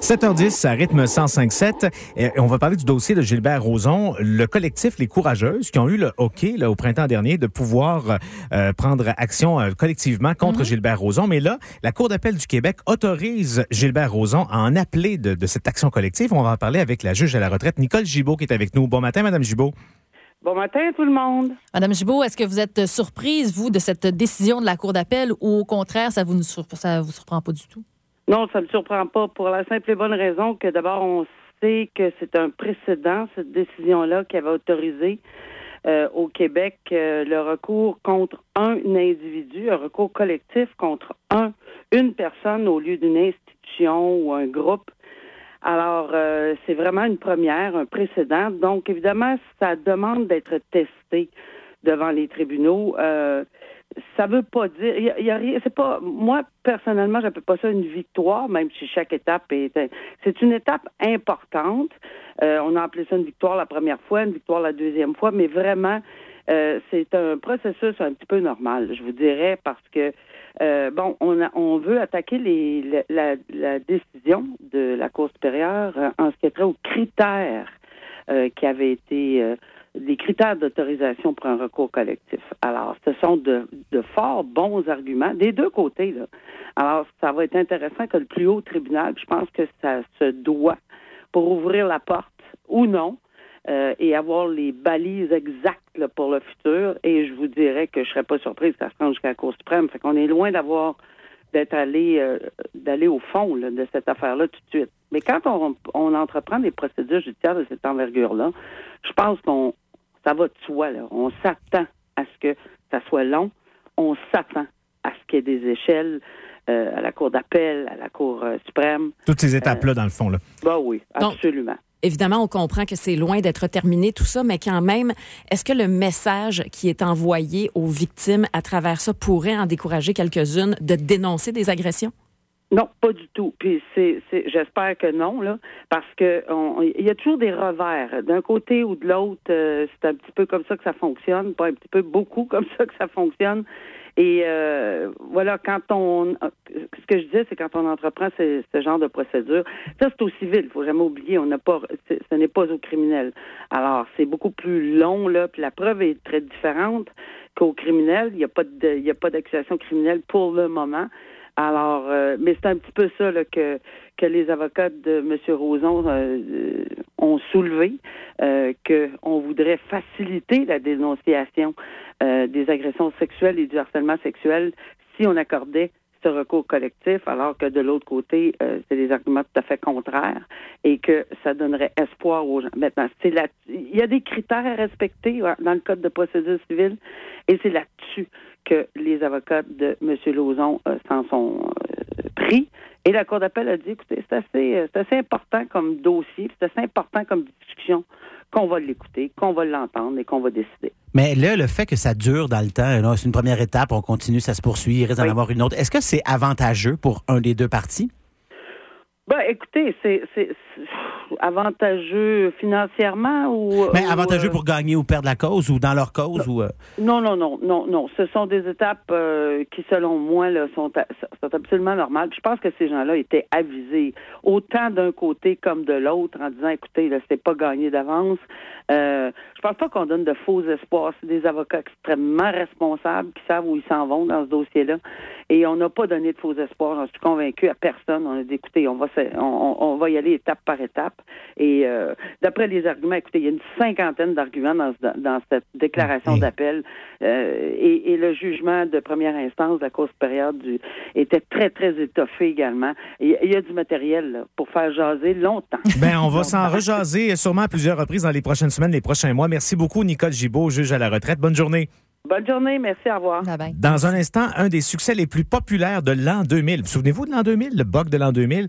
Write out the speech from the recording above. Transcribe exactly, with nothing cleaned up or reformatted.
sept heures dix à rythme cent cinq sept. Et on va parler du dossier de Gilbert Rozon, le collectif Les Courageuses qui ont eu le hockey là, au printemps dernier de pouvoir euh, prendre action euh, collectivement contre mm-hmm. Gilbert Rozon. Mais là, la Cour d'appel du Québec autorise Gilbert Rozon à en appeler de, de cette action collective. On va en parler avec la juge à la retraite, Nicole Gibault, qui est avec nous. Bon matin, Madame Gibault. Bon matin tout le monde. Madame Gibault, est-ce que vous êtes surprise, vous, de cette décision de la Cour d'appel ou au contraire, ça vous sur... ça vous surprend pas du tout? Non, ça ne me surprend pas pour la simple et bonne raison que d'abord, on sait que c'est un précédent, cette décision-là, qui avait autorisé euh, au Québec euh, le recours contre un individu, un recours collectif contre un, une personne au lieu d'une institution ou un groupe. Alors, euh, c'est vraiment une première, un précédent. Donc, évidemment, ça demande d'être testé devant les tribunaux. Euh, ça veut pas dire, il y a, y a rien, c'est pas, moi, personnellement, j'appelle pas ça une victoire, même si chaque étape est, c'est une étape importante. Euh, on a appelé ça une victoire la première fois, une victoire la deuxième fois, mais vraiment, euh, c'est un processus un petit peu normal, je vous dirais, parce que, euh, bon, on, a, on veut attaquer les, la, la décision de la Cour supérieure euh, en ce qui est trait aux critères euh, qui avaient été, euh, des critères d'autorisation pour un recours collectif. Alors, ce sont de, de forts bons arguments des deux côtés, là. Alors, ça va être intéressant que le plus haut tribunal, je pense que ça se doit, pour ouvrir la porte ou non, euh, et avoir les balises exactes là, pour le futur. Et je vous dirais que je serais pas surprise que ça se rende jusqu'à la Cour suprême. Fait qu'on est loin d'avoir d'être allé euh, d'aller au fond là, de cette affaire-là tout de suite. Mais quand on, on entreprend des procédures judiciaires de cette envergure-là, je pense qu'on ça va de soi, là. On s'attend à ce que ça soit long. On s'attend à ce qu'il y ait des échelles euh, à la Cour d'appel, à la Cour euh, suprême. Toutes ces étapes-là, euh, dans le fond, là. Ben oui, absolument. Donc, évidemment, on comprend que c'est loin d'être terminé, tout ça, mais quand même, est-ce que le message qui est envoyé aux victimes à travers ça pourrait en décourager quelques-unes de dénoncer des agressions? Non, pas du tout. Puis c'est, c'est j'espère que non, là, parce que il y a toujours des revers. D'un côté ou de l'autre, euh, c'est un petit peu comme ça que ça fonctionne, pas un petit peu, beaucoup comme ça que ça fonctionne. Et euh, voilà, quand on... Ce que je disais, c'est quand on entreprend ce, ce genre de procédure, ça, c'est au civil, il faut jamais oublier, on n'a pas... ce n'est pas au criminel. Alors, c'est beaucoup plus long, là, puis la preuve est très différente qu'au criminel. Il n'y a pas de, il y a pas d'accusation criminelle pour le moment. Alors, euh, mais c'est un petit peu ça là, que, que les avocats de M. Rozon euh, ont soulevé, euh, qu'on voudrait faciliter la dénonciation euh, des agressions sexuelles et du harcèlement sexuel si on accordait ce recours collectif, alors que de l'autre côté, euh, c'est des arguments tout à fait contraires et que ça donnerait espoir aux gens. Maintenant, c'est là, il y a des critères à respecter dans le Code de procédure civile et c'est là-dessus que les avocats de M. Rozon euh, s'en sont euh, pris. Et la Cour d'appel a dit, écoutez, c'est assez, c'est assez important comme dossier, c'est assez important comme discussion qu'on va l'écouter, qu'on va l'entendre et qu'on va décider. Mais là, le fait que ça dure dans le temps, là, c'est une première étape, on continue, ça se poursuit, il risque d'en oui. avoir une autre. Est-ce que c'est avantageux pour un des deux partis? Ben, écoutez, c'est, c'est, c'est avantageux financièrement ou... Mais ou, avantageux euh, pour gagner ou perdre la cause ou dans leur cause? Non, ou euh... non, non, non, non, non. Ce sont des étapes euh, qui, selon moi, là, sont, sont absolument normales. Je pense que ces gens-là étaient avisés, autant d'un côté comme de l'autre, en disant, écoutez, là, c'est pas gagné d'avance. Euh, je pense pas qu'on donne de faux espoirs. C'est des avocats extrêmement responsables qui savent où ils s'en vont dans ce dossier-là. Et on n'a pas donné de faux espoirs. J'en suis convaincue à personne. On a dit, écoutez, on va, on, on va y aller étape par étape. Et euh, d'après les arguments, écoutez, il y a une cinquantaine d'arguments dans, dans cette déclaration oui. d'appel. Euh, et, et le jugement de première instance de la Cour supérieure du, était très, très étoffé également. Il y a du matériel là, pour faire jaser longtemps. Ben, on va s'en rejaser sûrement à plusieurs reprises dans les prochaines semaines, les prochains mois. Merci beaucoup, Nicole Gibault, juge à la retraite. Bonne journée. Bonne journée, merci, au revoir. Bye bye. Dans un instant, un des succès les plus populaires de l'an deux mille. Vous souvenez-vous de l'an deux mille, le bug de l'an deux mille?